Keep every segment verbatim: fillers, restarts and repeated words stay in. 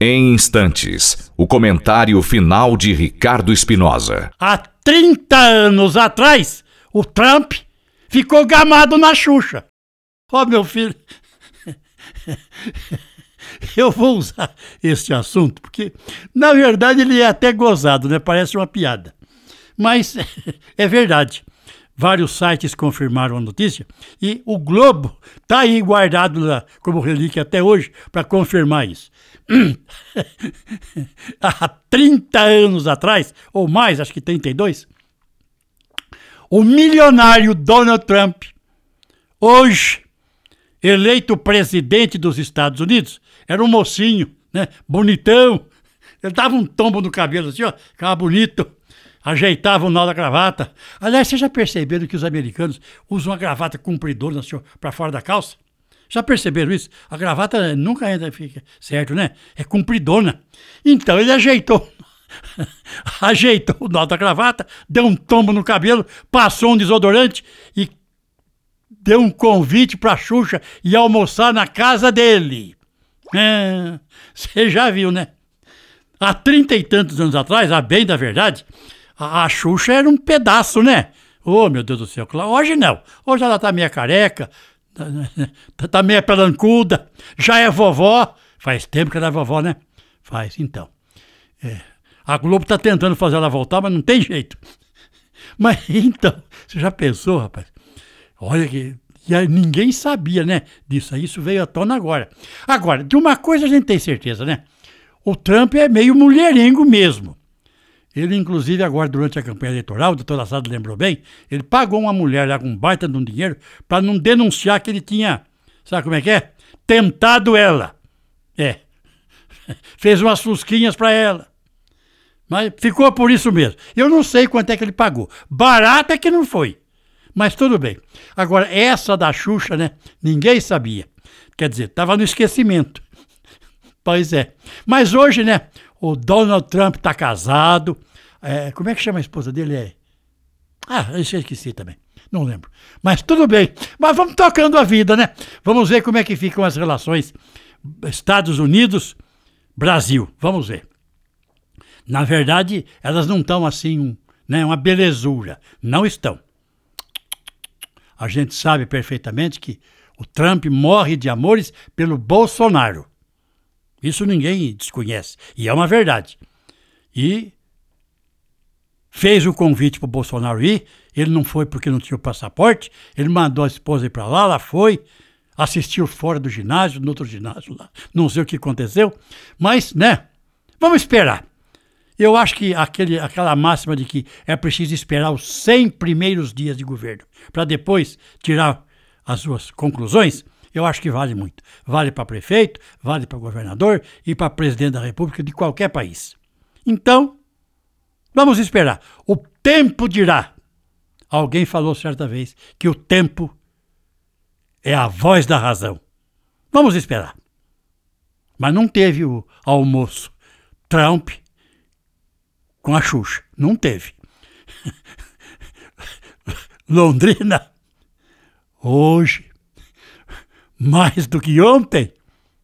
Em instantes, o comentário final de Ricardo Espinosa. Há trinta anos atrás, o Trump ficou gamado na Xuxa. Ó, oh, meu filho, eu vou usar este assunto, porque, na verdade, ele é até gozado, né? Parece uma piada. Mas é verdade. Vários sites confirmaram a notícia e o Globo está aí guardado lá como relíquia até hoje para confirmar isso. Há trinta anos atrás, ou mais, acho que trinta e dois, o milionário Donald Trump, hoje eleito presidente dos Estados Unidos, era um mocinho, né, bonitão. Ele dava um tombo no cabelo assim, ó, ficava bonito. Ajeitava o nó da gravata. Aliás, vocês já perceberam que os americanos usam a gravata compridona assim, para fora da calça? Já perceberam isso? A gravata nunca ainda fica certo, né? É compridona. Então ele ajeitou, ajeitou o nó da gravata, deu um tombo no cabelo, passou um desodorante e deu um convite para a Xuxa ir almoçar na casa dele. É, você já viu, né? Há trinta e tantos anos atrás, a bem da verdade, a Xuxa era um pedaço, né? Oh, meu Deus do céu. Hoje não. Hoje ela tá meio careca, tá, tá meio pelancuda, já é vovó. Faz tempo que ela é vovó, né? Faz, então. É. A Globo tá tentando fazer ela voltar, mas não tem jeito. Mas, então, você já pensou, rapaz? Olha que... E ninguém sabia, né, disso aí. Isso veio à tona agora. Agora, de uma coisa a gente tem certeza, né? O Trump é meio mulherengo mesmo. Ele, inclusive, agora, durante a campanha eleitoral, o doutor Assad lembrou bem, ele pagou uma mulher lá com um baita de um dinheiro para não denunciar que ele tinha, sabe como é que é? Tentado ela. É. Fez umas fusquinhas para ela. Mas ficou por isso mesmo. Eu não sei quanto é que ele pagou. Barato é que não foi. Mas tudo bem. Agora, essa da Xuxa, né? Ninguém sabia. Quer dizer, estava no esquecimento. Pois é. Mas hoje, né? O Donald Trump está casado. É, como é que chama a esposa dele? É... Ah, eu esqueci também. Não lembro. Mas tudo bem. Mas vamos tocando a vida, né? Vamos ver como é que ficam as relações Estados Unidos-Brasil. Vamos ver. Na verdade, elas não estão assim, um, né, uma belezura. Não estão. A gente sabe perfeitamente que o Trump morre de amores pelo Bolsonaro. Isso ninguém desconhece. E é uma verdade. E fez o convite para o Bolsonaro ir. Ele não foi porque não tinha o passaporte. Ele mandou a esposa ir para lá. Ela foi. Assistiu fora do ginásio, no outro ginásio lá. Não sei o que aconteceu. Mas, né? Vamos esperar. Eu acho que aquele, aquela máxima de que é preciso esperar os cem primeiros dias de governo para depois tirar as suas conclusões, eu acho que vale muito. Vale para prefeito, vale para governador e para presidente da República de qualquer país. Então, vamos esperar. O tempo dirá. Alguém falou certa vez que o tempo é a voz da razão. Vamos esperar. Mas não teve o almoço Trump com a Xuxa. Não teve. Londrina, hoje, mais do que ontem,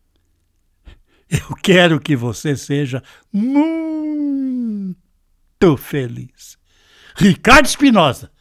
eu quero que você seja muito feliz. Ricardo Espinosa.